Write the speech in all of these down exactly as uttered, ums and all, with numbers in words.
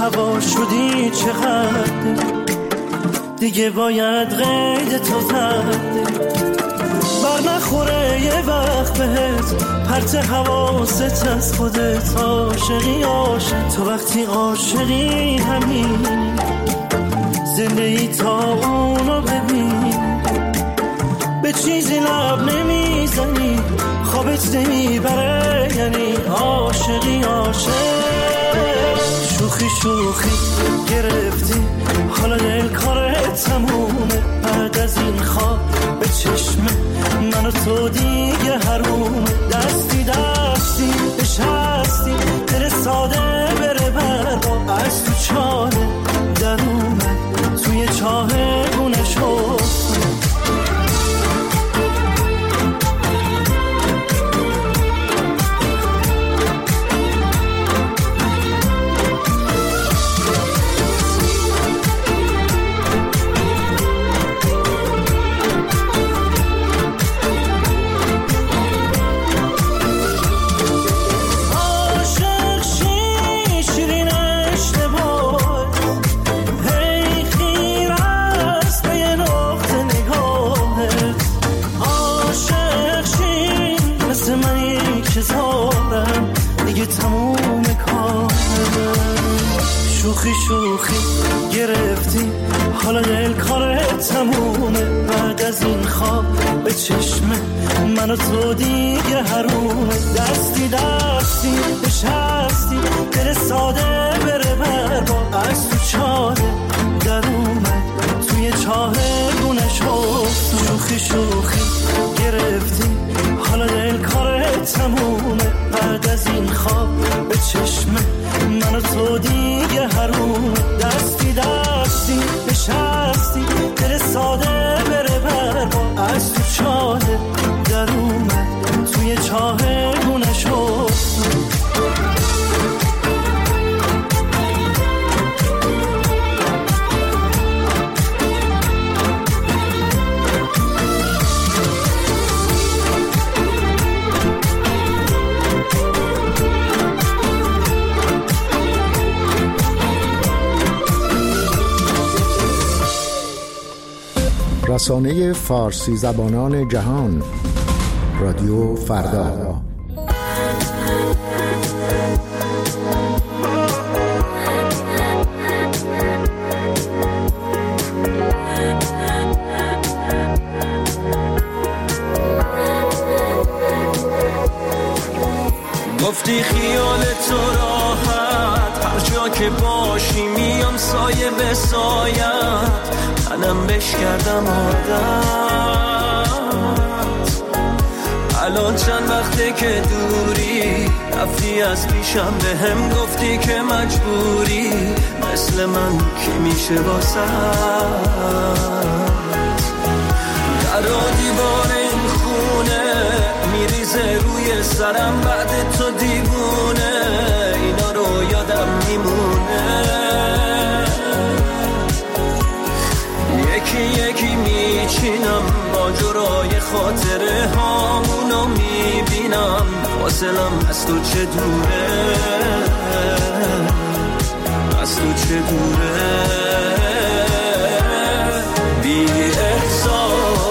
هوا شدی چقدر، دیگه باید قید تو زده بر نخوره یه وقت بهت پرت حواست از خودت. عاشقی عاشق تو وقتی عاشقی همین زندگی تا اونو ببین، به چیزی لب نمیزنی خوابت نمیبره، یعنی عاشقی عاشق. شوخی شوخی گرفتی حالا دل کارت تمومه، بعد از این خواب به چشمه من و تو دیگه حرومه. دستی دستی بشستی دل ساده بره برا، از تو چاله در اومد توی چاه گونه شد. شوخی شوخی گرفتی حالا دل کارت تمومه، بعد از این خواب به چشمه من و تو دیگه حرومه. دستی دستی بشستی دل ساده بره برا، از تو چاله در اومد توی چاه گونه شد. شوخی شوخی گرفتی حالا دل کارت تمومه، بعد از این خواب به چشمه من و تو دیگه حرومه. دستی دستی بشستی دل ساده بره برا، از تو چاله در اومد توی چاه گونه شد. رسانه فارسی زبانان جهان، رادیو فردا. گفتی خیال تو راحت هر جا که باشی میام سایه به سایت، منم بش کردم عادت. الان چند وقته که دوری رفتی از پیشم، به هم گفتی که مجبوری مثل من کی میشه واسه در دیوار این خونه میریزه روی سرم، بعد تو دیوونه اینا رو یادم میمونه. یکی یکی میچینم با جرای خاطره هامونو میبینم، فاصلم از تو چه دوره، از تو چه دوره. بی احساس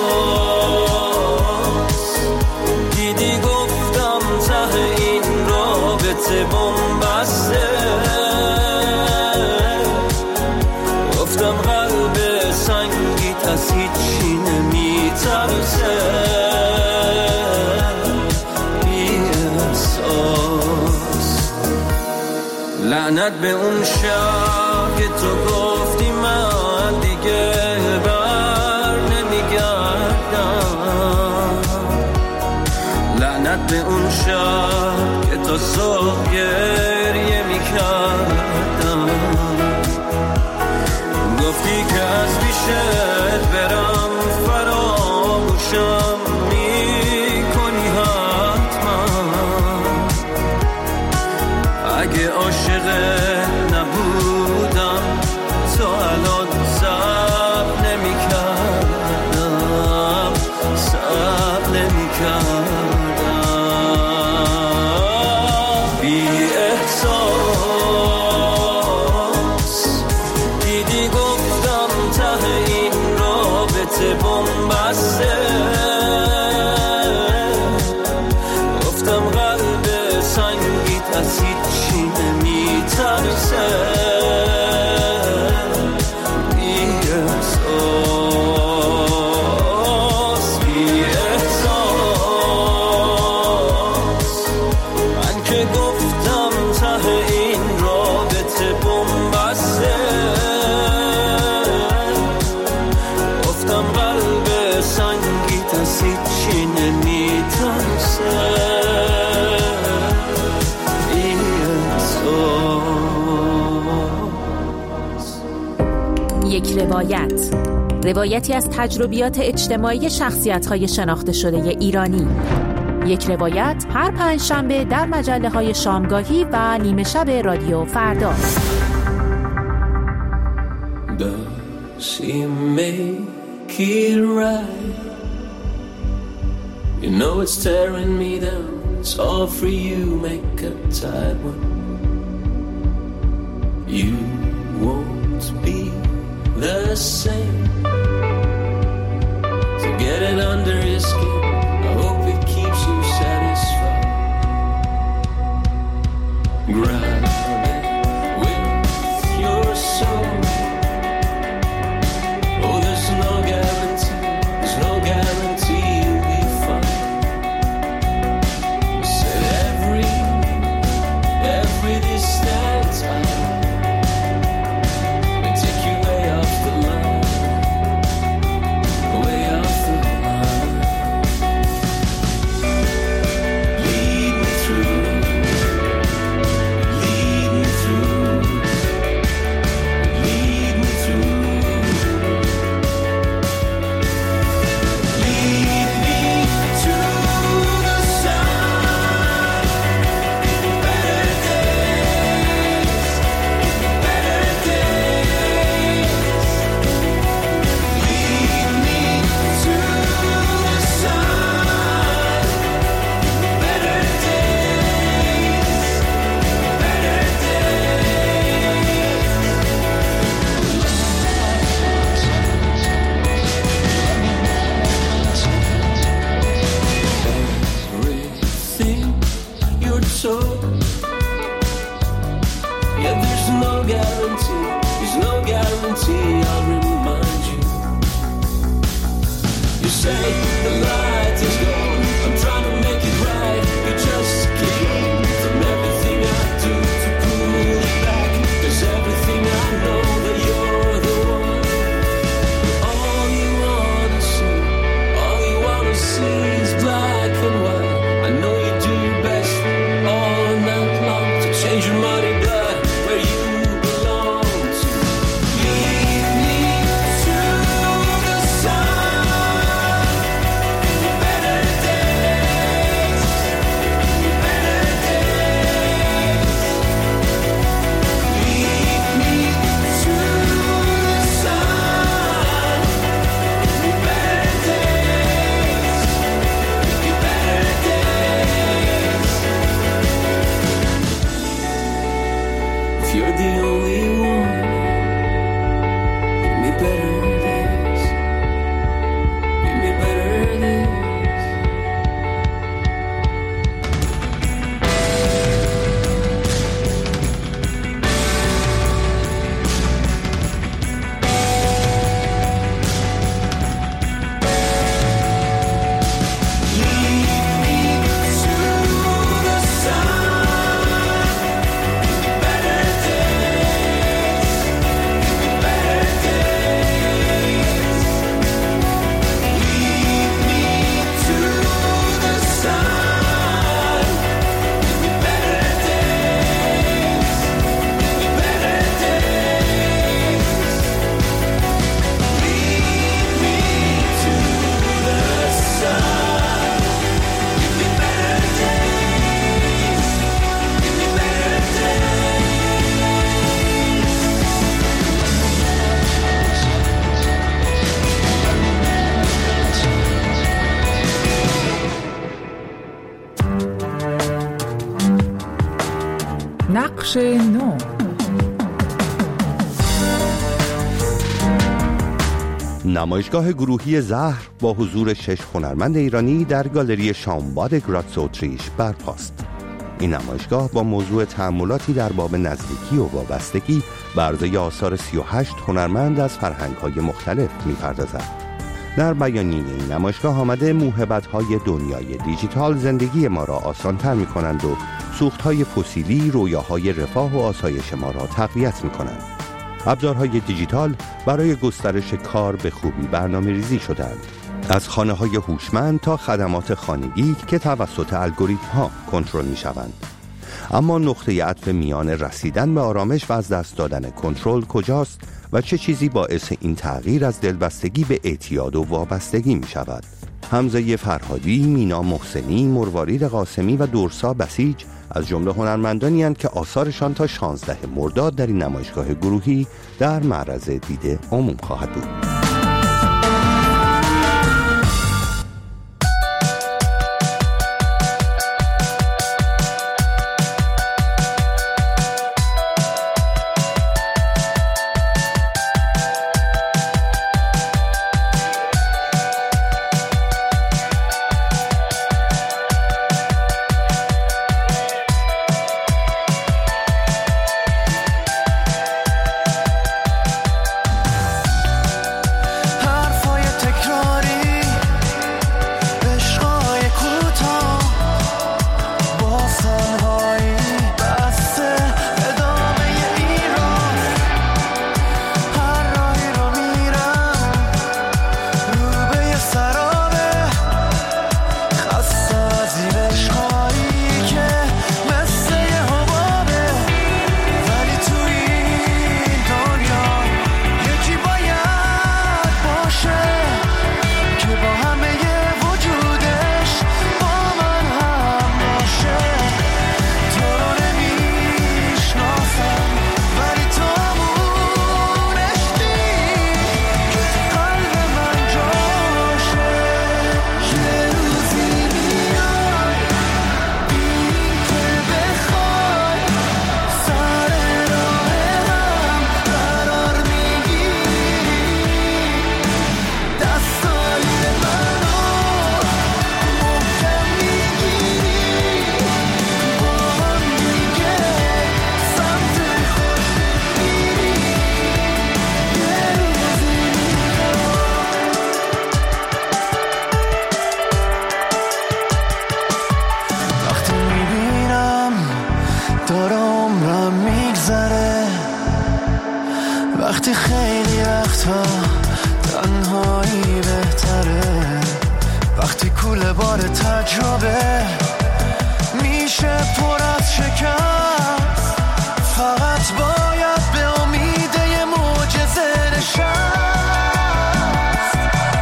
دیدی گفتم ته این رابطه بنبسته، گفتم قلب سنگیت از هیچی نمیترسه. بی احساس لعنت به اون شب که تو گفتی من دیگه بر نمیگردم، لعنت به اون شب که تو صبح گریه میکردم. گفتی که از پیشت برم فراموشم میکنی حتما، اگه عاشقت نبودم تو الان صبر نمیکردم، صبر نمیکردم. بی احساس از هیچی نمیترسه بی احساس بی احساس من که گفتم ته این رابطه بنبسته گفتم قلب سنگیت از هیچی نمیترسه یک روایت، روایتی از تجربیات اجتماعی شخصیت‌های شناخته شده ایرانی. یک روایت هر پنج شنبه در مجله‌های شامگاهی و نیمه شب رادیو فردا. Does he make it right? You know it's tearing me down. It's all for you, make a tight one. You won't be the same. So get it under your skin. I hope it keeps you satisfied. Grab it with your soul. Oh, there's no guarantee. There's no guarantee you'll be fine. Said every, every distance I نقش نو. نمایشگاه گروهی زهر با حضور شش هنرمند ایرانی در گالری شامباد گراتس اتریش برپاست. این نمایشگاه با موضوع تأملاتی در باب نزدیکی و وابستگی به عرضه آثار سی و هشت هنرمند از فرهنگ‌های مختلف می‌پردازد. در بیانیه این نمایشگاه آمده موهبت‌های دنیای دیجیتال زندگی ما را آسان‌تر می‌کنند و سوخت‌های فسیلی رویاهای رفاه و آسایش ما را تقویت می‌کنند. ابزارهای دیجیتال برای گسترش کار به خوبی برنامه‌ریزی شدند. از خانه‌های هوشمند تا خدمات خانگی که توسط الگوریتم‌ها کنترل می‌شوند. اما نقطه عطف میان رسیدن به آرامش و از دست دادن کنترل کجاست و چه چیزی باعث این تغییر از دلبستگی به اعتیاد و وابستگی می‌شود؟ حمزه فرهادی، مینا محسنی، مروارید قاسمی و دورسا بسیج از جمله هنرمندانی هستند که آثارشان تا شانزدهم مرداد در این نمایشگاه گروهی در معرض دید عموم خواهد بود. وقتی خیلی وقتا تنهایی بهتره، وقتی کوله بار تجربه میشه پر از شکست، فقط باید به امید یه معجزه نشست.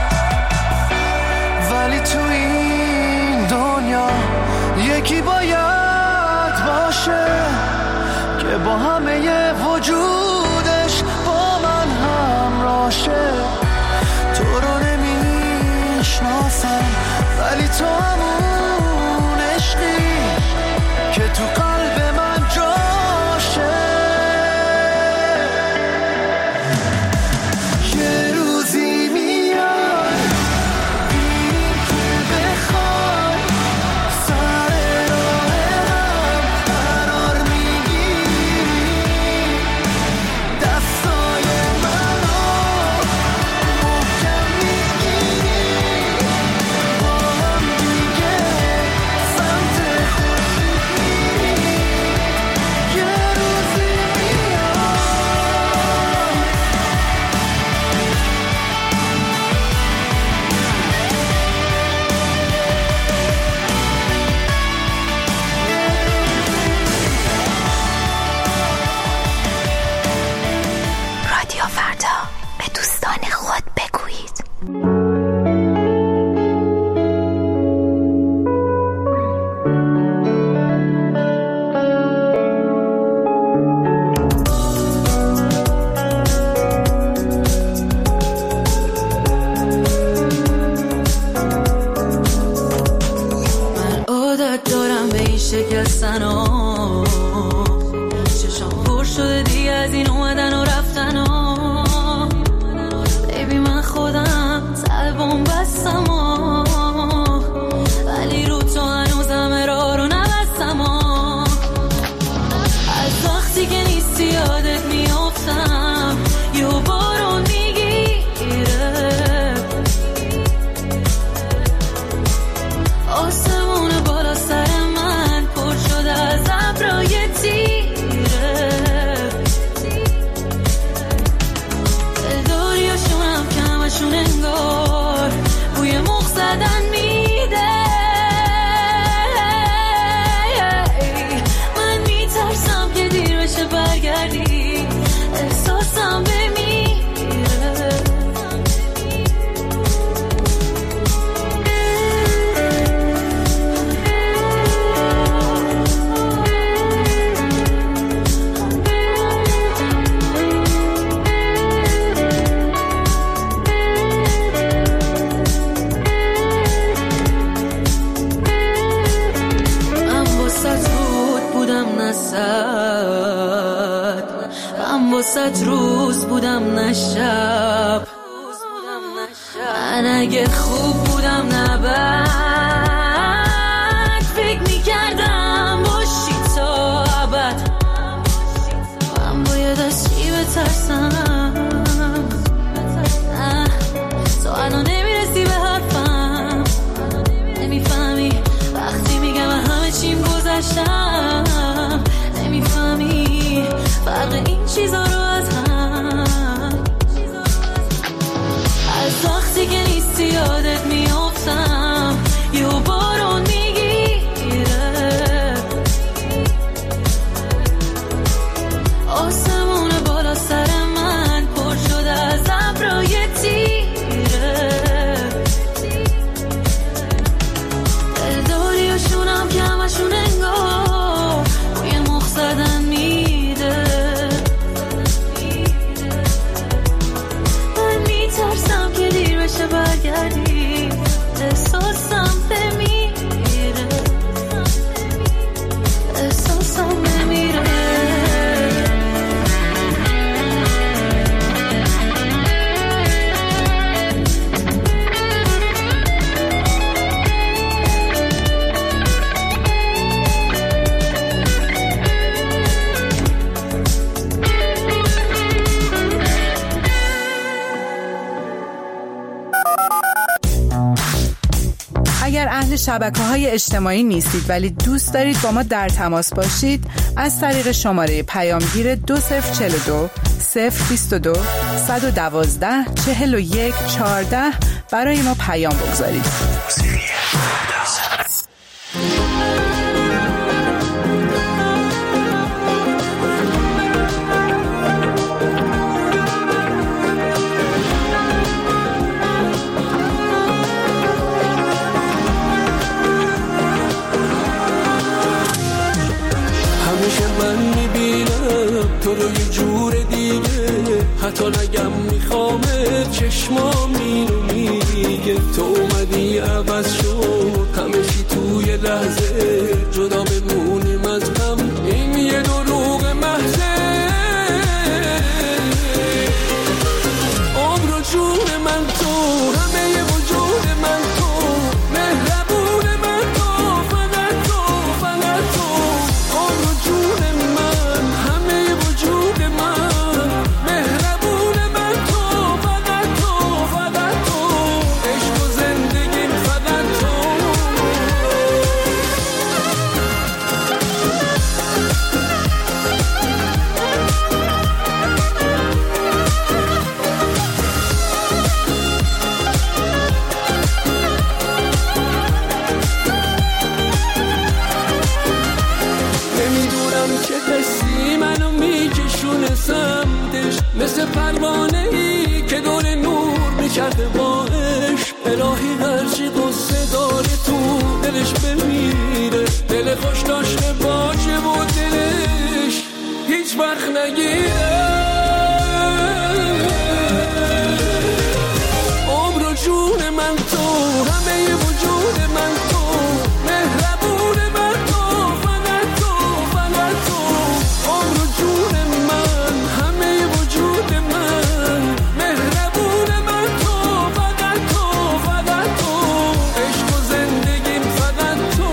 ولی تو این دنیا یکی باید باشه که با همه ی وجودش با من همراشه. تو رو نمیشناسم ولی تو همون عشقی که تو قلب من جاشه. یه روزی میاد این که بخوای سر راه هم قرار میگیری، دستای منو محکم میگیری، با هم دیگه سمت خورشید میری. یه روزی میاد رادیو فردا، به دوستان خود بگویید. من عادت دارم به این شکستن ها، چشام پر شده دیگه از این اومدن و رفتن ها. بیبی من خودم سلبم بستم ها، ولی رو تو هنوزم راه رو نبستم ها. برگردی احساسم بمیره. من واسه روز بودم نه شب، من اگه خوب بودم نه بد، فکر میکردم باشی تا ابد. من باید از چی بترسم؟ تو الان نمیرسی به حرفم، نمیفهمی وقتی میگم همه چیم گذشتم، نمیفهمی فرق این چیزا رو از هم. از وقتی که نیستی یادت میافتم، یه بارون میگیره، آسمون بالا سر من پر شده از ابرای تیره. دلداری و شونم که همشون انگار روی مخ زدن میده. من میترسم که دیر بشه برگردی احساسم بمیره، احساسم بمیره. اگر اهل شبکه‌های اجتماعی نیستید ولی دوست دارید با ما در تماس باشید، از طریق شماره پیامگیر دو صفر چهل و دو صفر بیست و دو صد و دوازده چهل و یک چهارده برای ما پیام بگذارید. تو رو یه جور دیگه، حتی نگم میخوامت چشمام اینو میگه. تو اومدی عوض شد همه چی توی لحظه، جدا بمونیم از هم این یه دروغ محضه. عمر و جون من تو، همه یه وجود من تو، مهربون من تو، فقط تو فقط تو. عمر و جون من، همه وجود من، مهربون من تو، فقط تو فقط تو. عشق و زندگیم فقط تو. مثل پروانه ای که دور نور میکرده باش. الهی هرچی قصه داره تو دلش بمیره، دل خوش داشته باشه و دلش هیچ وقت نگیره. عمر و جون من تو، همه وجود من تو، مهربون من تو، فقط تو فقط تو. عمر و جون من، همه وجود من، مهربون من تو، فقط تو فقط تو. عشق و زندگیم فقط تو.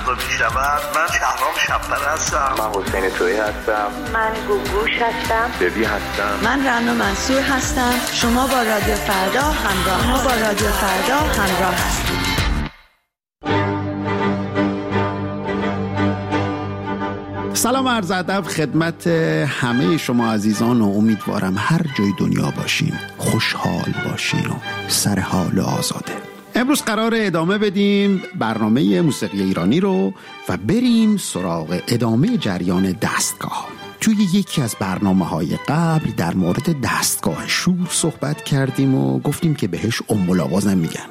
صبح میشود. من شهرام شب‌پر هستم. من حسین تویی هستم. من گوگوش هستم. ببی هستم. من رنا منصور هستم. شما با رادیو فردا همراه ما با رادیو فردا همراه هستید. سلام عرض ادب خدمت همه شما عزیزان و امیدوارم هر جای دنیا باشین خوشحال باشین و سر حال آزاده. امروز قرار ادامه بدیم برنامه موسیقی ایرانی رو و بریم سراغ ادامه جریان دستگاه. توی یکی از برنامه‌های قبل در مورد دستگاه شور صحبت کردیم و گفتیم که بهش ام الاواز هم میگن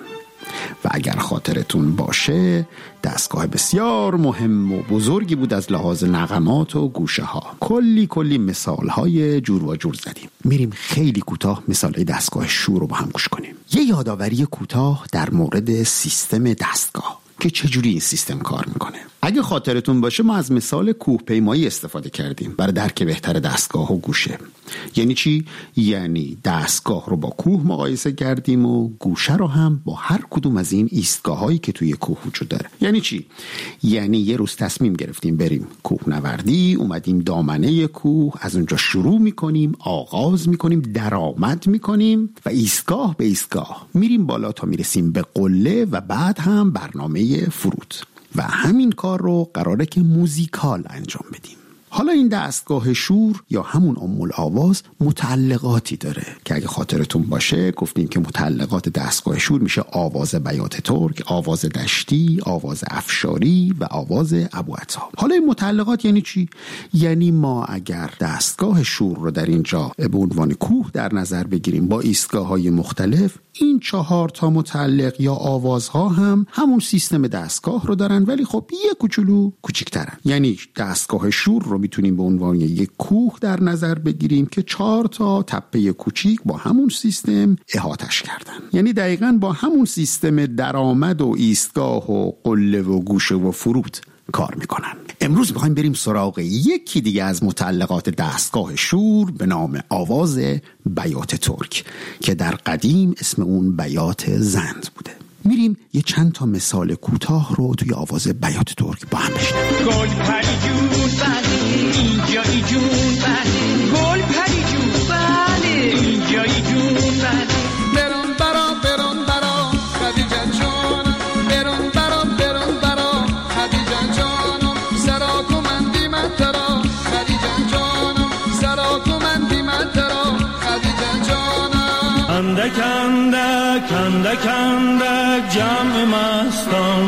و اگر خاطرتون باشه دستگاه بسیار مهم و بزرگی بود از لحاظ نغمات و گوشه ها. کلی کلی مثال های جور و جور زدیم. میریم خیلی کوتاه مثال دستگاه شور رو با هم گوش کنیم. یه یادآوری کوتاه در مورد سیستم دستگاه که چجوری این سیستم کار میکنه. اگه خاطرتون باشه ما از مثال کوه پیمایی استفاده کردیم برای درک بهتر دستگاه و گوشه. یعنی چی؟ یعنی دستگاه رو با کوه مقایسه کردیم و گوشه رو هم با هر کدوم از این ایستگاه هایی که توی کوه وجود داره. یعنی چی؟ یعنی یه روز تصمیم گرفتیم بریم کوه نوردی، اومدیم دامنه کوه، از اونجا شروع میکنیم، آغاز میکنیم، درآمد میکنیم و ایستگاه به ایستگاه میریم بالا تا میرسیم به قله و بعد هم برنامه فرود. و همین کار رو قراره که موزیکال انجام بدیم. حالا این دستگاه شور یا همون ام الاواز متعلقاتی داره که اگه خاطرتون باشه گفتیم که متعلقات دستگاه شور میشه آواز بیات ترک، آواز دشتی، آواز افشاری و آواز ابوعطا. حالا این متعلقات یعنی چی؟ یعنی ما اگر دستگاه شور رو در اینجا به عنوان کوه در نظر بگیریم با ایستگاه‌های مختلف، این چهار تا متعلق یا آوازها هم همون سیستم دستگاه رو دارن ولی خب یه کوچولو کوچیک‌ترن. یعنی دستگاه شور رو میتونیم به عنوان یک کوه در نظر بگیریم که چهار تا تپه کوچیک با همون سیستم احاطش کردن. یعنی دقیقاً با همون سیستم درآمد و ایستگاه و قله و گوشه و فرود کار میکنن. امروز میخوایم بریم سراغ یکی دیگه از متعلقات دستگاه شور به نام آواز بیات ترک که در قدیم اسم اون بیات زند بوده. میریم یه چند تا مثال کوتاه رو توی آواز بیات ترک با هم بشنویم. گل پری جون بله اینجایی جون بله گل پری جون بله اینجایی جون بله برون برا برون برا خدیجه جانم برون برا برون برا خدیجه جانم سرا کمندی من ترا خدیجه جانم سرا کمندی من ترا خدیجه جانم اندک اندک اندک اندک جمع مستان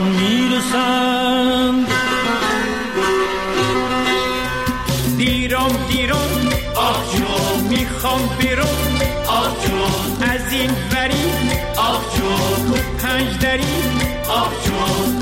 میرسند دیرم دیرم آخ جون میخوام بیرون آخ جون از این وری آخ جون تو پنج دری آخ جون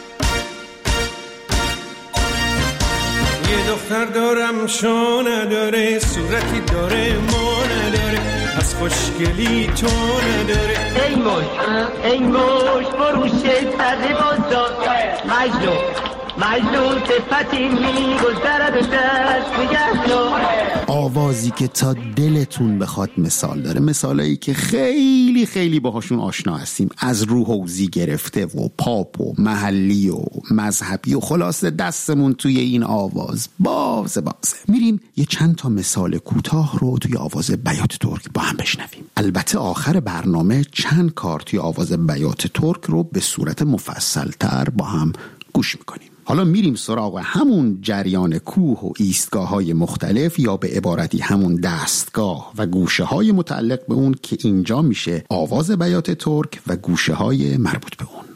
یه دختر دارم شو نداره صورتی داره ما نداره از خوشگلی تو نداره ای موش ای موش بروشه سر بازار مجنون مجنون صفتی میگذرد و دست بگردون. آوازی که تا دلتون بخواد مثال داره، مثالایی که خیلی خیلی باهاشون آشنا هستیم، از روح حوزی گرفته و پاپ و محلی و مذهبی و خلاصه دستمون توی این آواز باز بازه. میریم یه چند تا مثال کوتاه رو توی آواز بیات ترک با هم بشنویم. البته آخر برنامه چند کار توی آواز بیات ترک رو به صورت مفصل‌تر با هم گوش میکنیم. حالا میریم سراغ همون جریان کوه و ایستگاه های مختلف یا به عبارتی همون دستگاه و گوشه های متعلق به اون که اینجا میشه آواز بیات ترک و گوشه های مربوط به اون.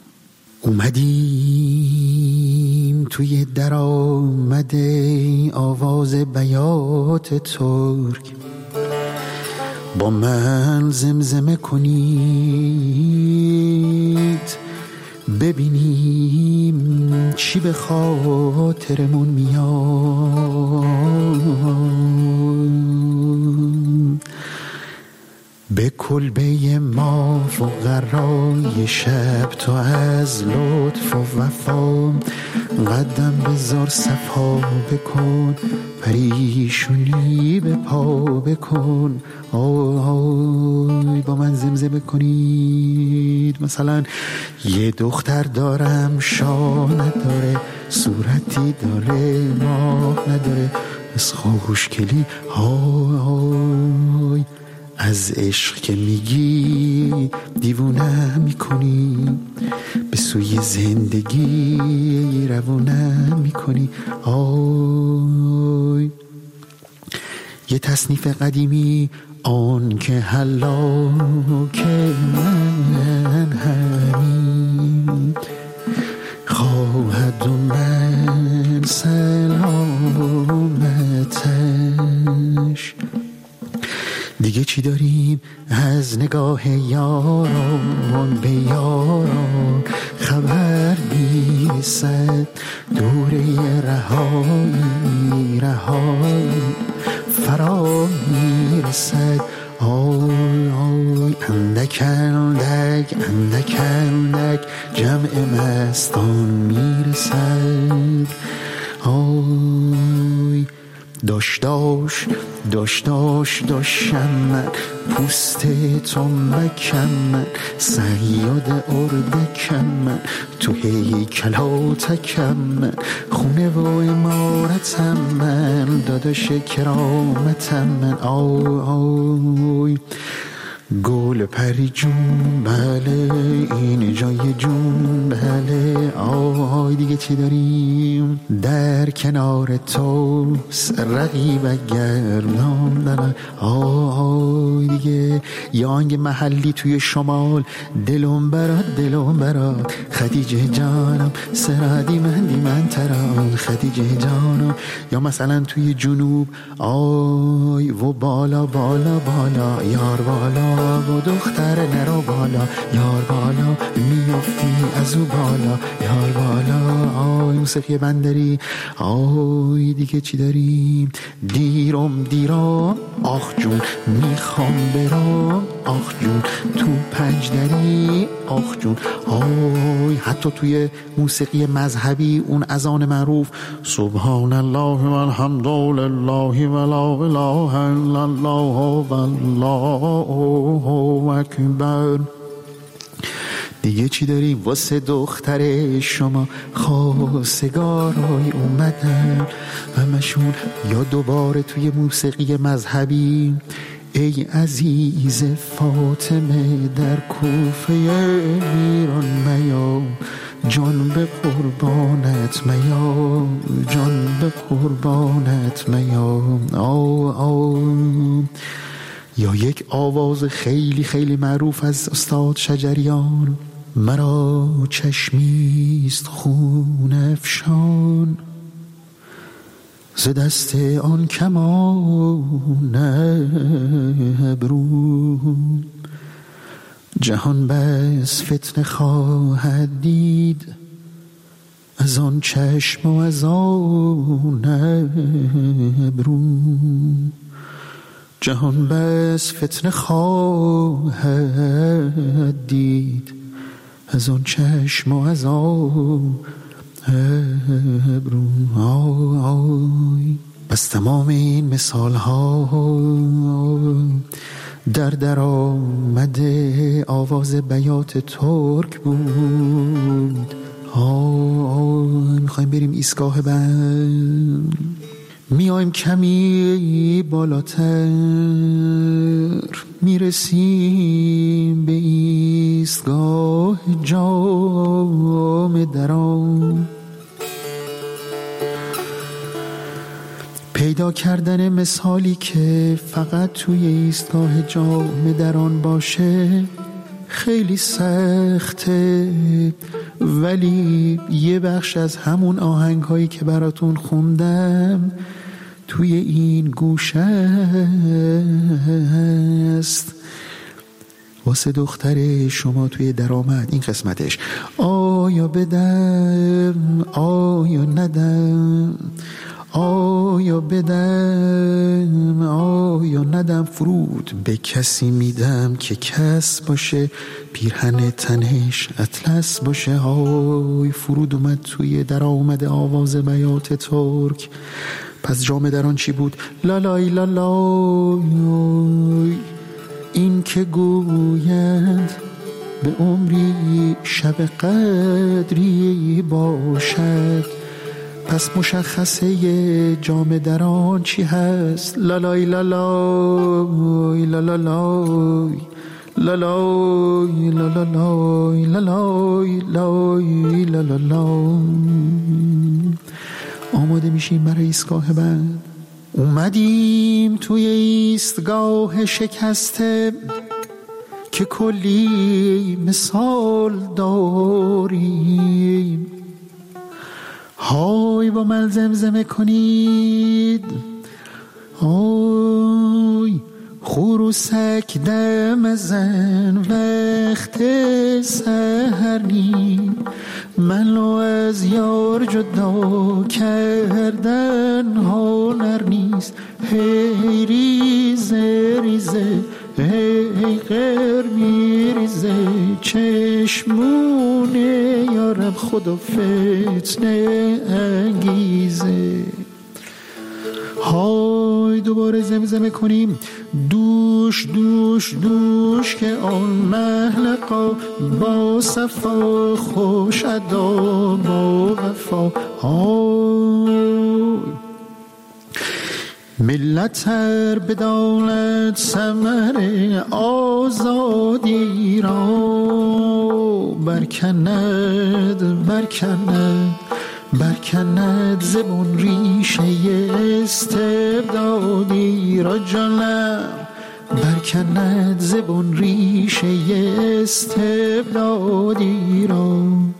اومدیم توی درآمد آواز بیات ترک، با من زمزمه کنید ببینیم چی به خاطرمون میاد. به کلبه ما فقرای شب تو از لطف و وفا قدم بذار صفا بکن پریشونی به پا بکن آی با من زمزمه کنید مثلا یه دختر دارم شاه نداره صورتی داره ماه نداره از خوشگلی های از عشق که میگی دیوونه میکنی به سوی زندگی روونه میکنی آی یه تصنیف قدیمی آن که حلا که من همین خواهد و من سلامتش دیگه چی داریم از نگاه یاران به یاران خبر میرسد دوره رهایی رهایی فرا میرسد آی آی اندک اندک اندک اندک جمع مستان میرسد آی داش داش داش داش داشم من پوست تو مکم من صیاد اردکم من تو هیکلاتکم من خونه و امارتم من داداش کرامتم من آی آی گل پری جون بله این جای جون بله آی دیگه چی داریم در کنار تو رقیب گردان دارم آی دیگه یه آهنگ محلی توی شمال دلم برات دلم برات خدیجه جانم سرادی من دی من تران خدیجه جانم یا مثلا توی جنوب آی و بالا بالا بالا یار بالا و دختر نرو بالا یار بالا میافتی از او بالا یار بالا آی موسیقی بندری آی دیگه چی داریم دیرم دیرم آخ جون میخوام برام آخ جون تو پنج دری آخ جون آی حتی توی موسیقی مذهبی اون اذان معروف سبحان الله و الحمد لله و لا اله الا الله والله اکبر دیگه چی داریم واسه دختر شما خواستگارای اومدن همشون یا دوباره توی موسیقی مذهبی ای عزیز فاطمه در کوفه ایران میا جان به قربانت میا جان به قربانت میا آو آو یا یک آواز خیلی خیلی معروف از استاد شجریان مرا چشمیست خون افشان ز دست آن کمان ابرو جهان بس فتنه خواهد دید از آن چشم و از آن ابرو جهان بس فتنه خواهد دید از آن چشم و از آن ابرو آی بس تمام این مثال ها در در آمده آواز بیات ترک بود آی میخوایم بریم ایستگاه بند میایم کمی بالاتر میرسیم به ایستگاه جام درام پیدا کردن مثالی که فقط توی ایستگاه جام دران باشه خیلی سخته ولی یه بخش از همون آهنگ هایی که براتون خوندم توی این گوشه است واسه دختر شما توی درآمد این قسمتش آیا بدم آیا ندم آیا بدم یا ندم فرود، به کسی میدم که کس باشه، پیرهن تنش اطلس باشه. های فرود اومد توی در آمده آواز بیات ترک. پس جام در آن چی بود؟ لالای لالای، این که گوید به عمری شب قدری باشد. پس مشخصه جام در آن چی هست؟ لالای لالای لالای لالای لالای لالای لالای لالای. آماده میشیم برای ایستگاه بعد. اومدیم توی ایستگاه شکسته که کلی مثال داریم. های با من زمزمه کنید، های خروسک دم زن وقت سحرنی، منو از یار جدا کردن هنر نیست. هی ریزه ریزه هی غیر میریزه، چشمونه یارم خدا فتنه انگیزه. های دوباره زمزمه کنیم، دوش دوش دوش که آن محلقا با صفا خوش ادا با وفا. های ملت هر بداند ثمر آزادی را برکند برکند برکند زبون ریشه استبدادی را. جانم برکند زبون ریشه استبدادی را.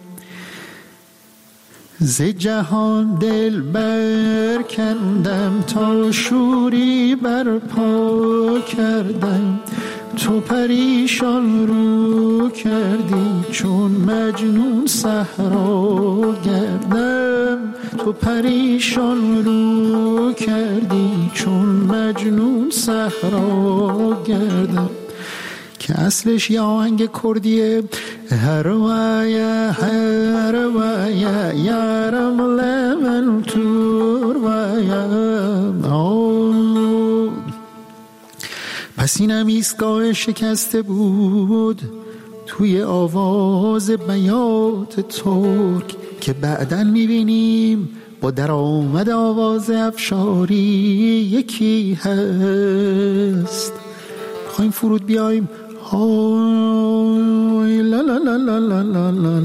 ز جهان دل برکندم تا شوری برپا کردم، تو پریشان رو کردی چون مجنون صحرا گردم. تو پریشان رو کردی چون مجنون صحرا گردم. که اصلش یه آهنگ کردیه، هر ویا هر ویا یارم لمن تور ویا. پس اینم ایستگاه شکسته بود توی آواز بیات ترک که بعدن میبینیم با در آمد آواز افشاری یکی هست. بخوایم فرود بیایم، های لا لا لا لا لا لا لا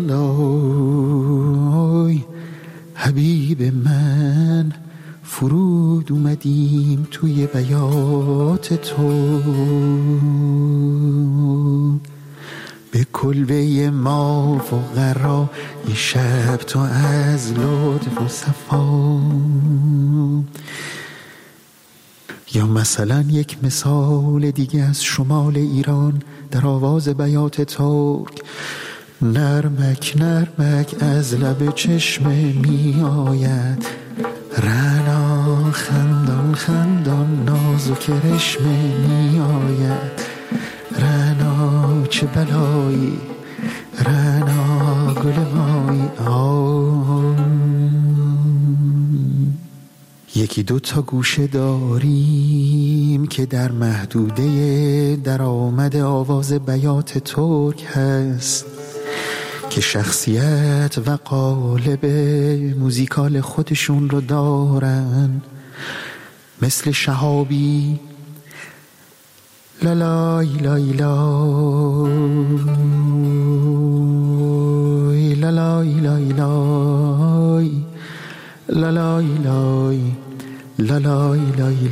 لای حبیب من، فرود اومدیم توی بیات تو. به کلبه ما فقرا یه شب تو از لطف و صفا. یا مثلا یک مثال دیگه از شمال ایران در آواز بیات ترک. نرمک نرمک از لب چشمه می آید، رنا خندان خندان نازک رشمه می آید. رنا چه بلایی، رنا گل مایی. یکی دو تا گوشه داریم که در محدوده در آمد آواز بیات ترک هست، که شخصیت و قالب موزیکال خودشون رو دارن، مثل شهابی لالای لای لای لالای لای لای لالای لای لالای لای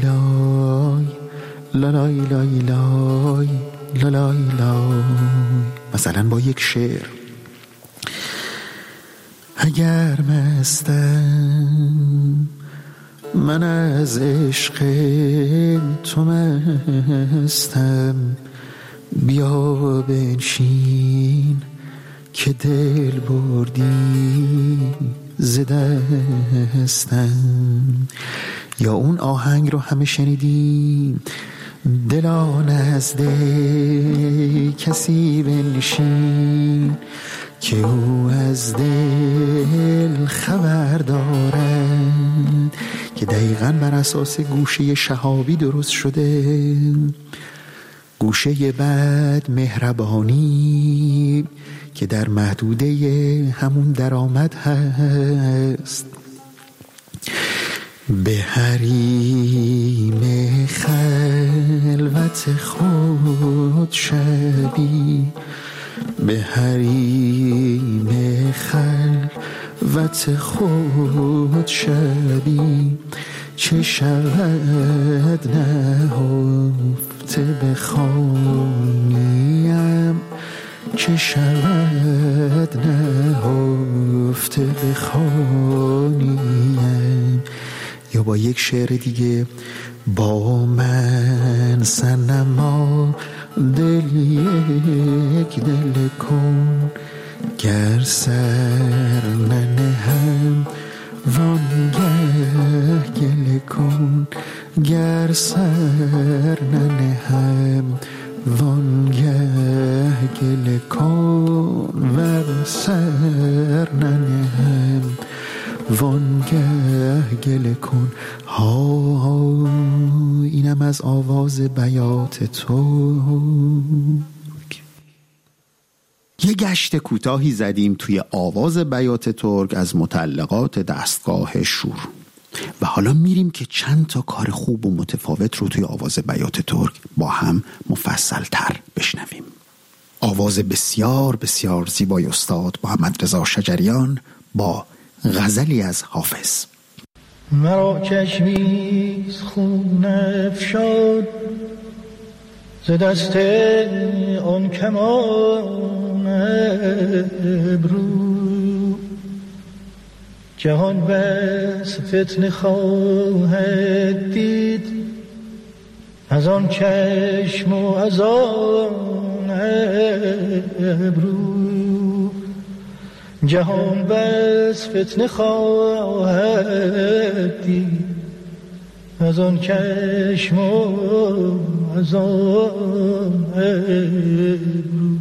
لای لالای لای لای لالای لای. مثلا با یک شعر، اگر مستم من از عشق تو مستم، بیا بنشین که دل بردی ز دستم. یا اون آهنگ رو همه شنیدیم، دلا نزد کسی بنشین که او از دل خبر دارد، که دقیقاً بر اساس گوشه شهابی درست شده. گوشه بعد مهربانی که در محدوده همون درآمد هست، به حریم خلوت خود شبی، به حریم خلوت خود شبی، چه شود نهفته بخوانیم، چه شود نهفته بخوانیم. یا با یک شعر دیگه، با من صنما دل یک دل کن، گر سر ننهم وانگه گل کن، گر سر ننهم وانگه گل کن، ور سر ننهم وانگه گل کن. ها اینم از آواز بیات تو. یه گشت کوتاهی زدیم توی آواز بیات ترک از مطلقات دستگاه شور و حالا میریم که چند تا کار خوب و متفاوت رو توی آواز بیات ترک با هم مفصل تر بشنویم. آواز بسیار بسیار زیبای استاد محمد رضا شجریان با غزلی از حافظ. مرا چشمیز خون افشاد ز دست آن کمان ابرو، جهان بس فتنه خواهد دید از آن چشم و از آن ابرو، جهان بس فتنه خواهد دید از آن چشم و از آن ابرو.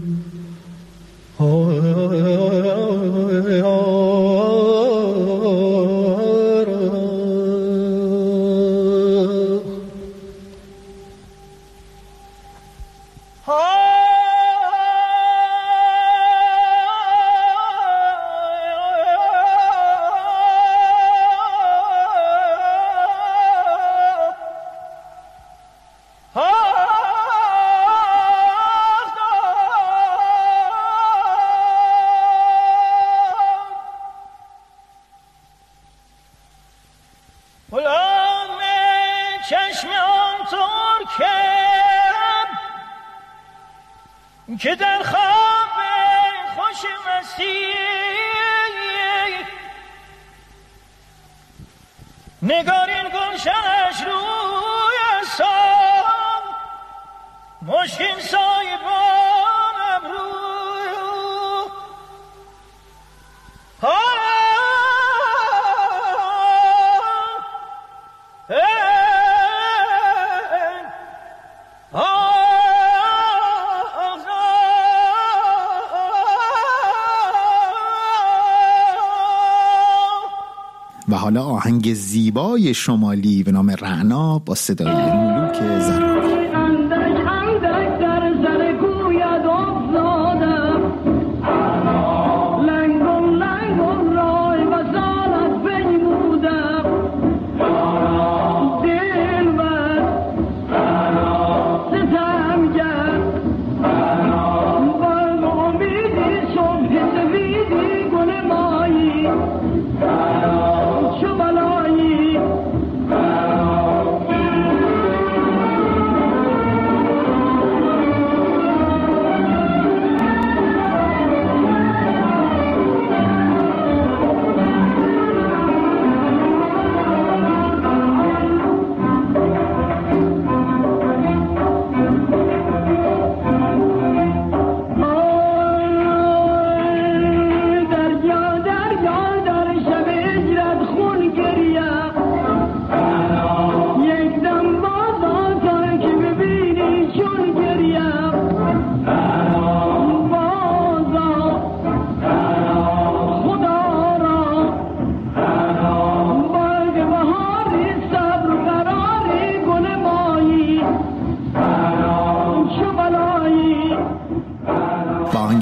که در خواب خوش مسیح نگارین گلشنش روی سام مشکین سایبان ابرو و حالا آهنگ زیبای شمالی به نام رعنا با صدای ملوک زرانی. شو بلایی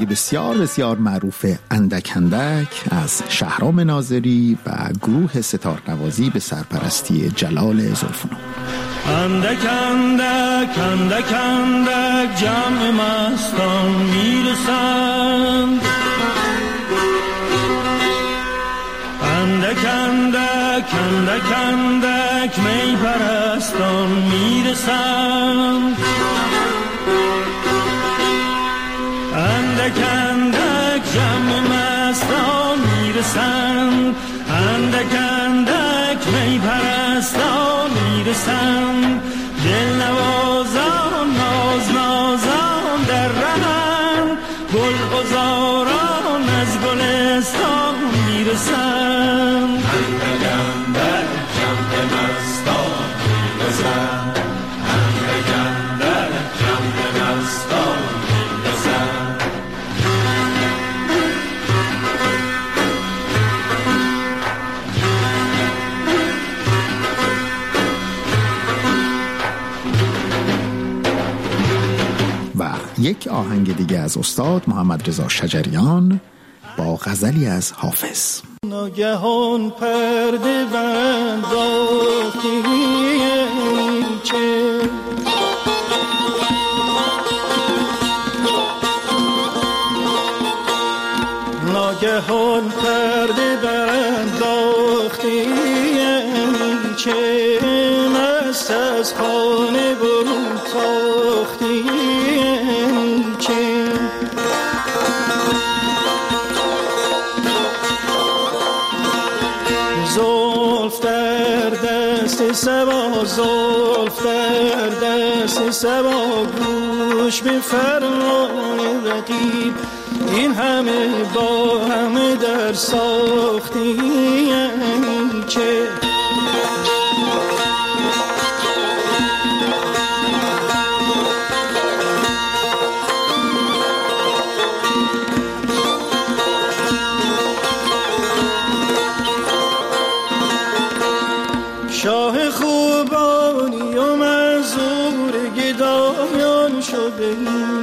آهنگ بسیار بسیار معروف اندک اندک از شهرام ناظری و گروه ستار نوازی به سرپرستی جلال زلفنو. اندک اندک اندک اندک جمع مستان میرسند، اندک اندک اندک اندک می پرستان میرسند، اندک اندک جمع مستان میرسند، اندک اندک می پرستان میرسند، دل نوازان ناز نازان در رهند، گل غزاران از گلستان میرسند، اندک اندک جمع مستان میرسند، اندک اندک جمع مستان میرسند. یک آهنگ دیگه از استاد محمد رضا شجریان با غزلی از حافظ. ناگهان پرده بنداختی چه ناگهان پرده بنداختی چه مست از خانه برون تاختی چه زلف در دست سبا زلف در دست سبا گوش به فرمان رقیب این همه با همه در ساختی چه شاه خوبانی و منظور گدایان شده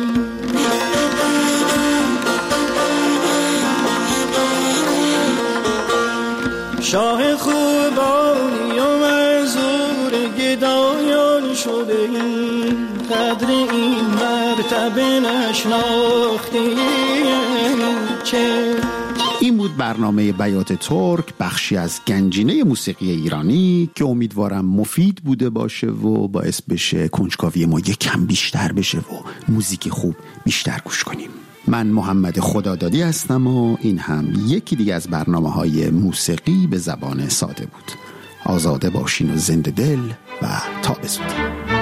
شاه خوبانی و منظور گدایان شده قدر این مرتبه نشناختی چه. این بود برنامه بیات ترک، بخشی از گنجینه موسیقی ایرانی که امیدوارم مفید بوده باشه و باعث بشه کنجکاوی ما یک کم بیشتر بشه و موزیک خوب بیشتر گوش کنیم. من محمد خدادادی هستم و این هم یکی دیگه از برنامه‌های موسیقی به زبان ساده بود. آزاده باشین و زنده دل و تا به زودی.